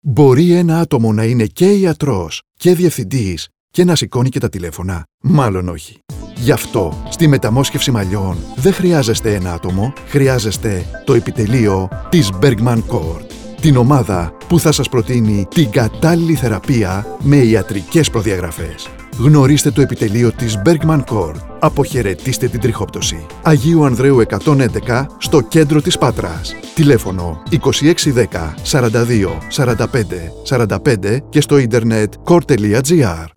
Μπορεί ένα άτομο να είναι και ιατρός και διευθυντής και να σηκώνει και τα τηλέφωνα? Μάλλον όχι. Γι' αυτό, στη μεταμόσχευση μαλλιών δεν χρειάζεστε ένα άτομο, χρειάζεστε το επιτελείο της Bergman Court. Την ομάδα που θα σας προτείνει την κατάλληλη θεραπεία με ιατρικές προδιαγραφές. Γνωρίστε το επιτελείο της Bergman Court. Αποχαιρετήστε την τριχόπτωση. Αγίου Ανδρέου 111 στο κέντρο της Πάτρας. Τηλέφωνο 2610 42 45 45 και στο ίντερνετ court.gr.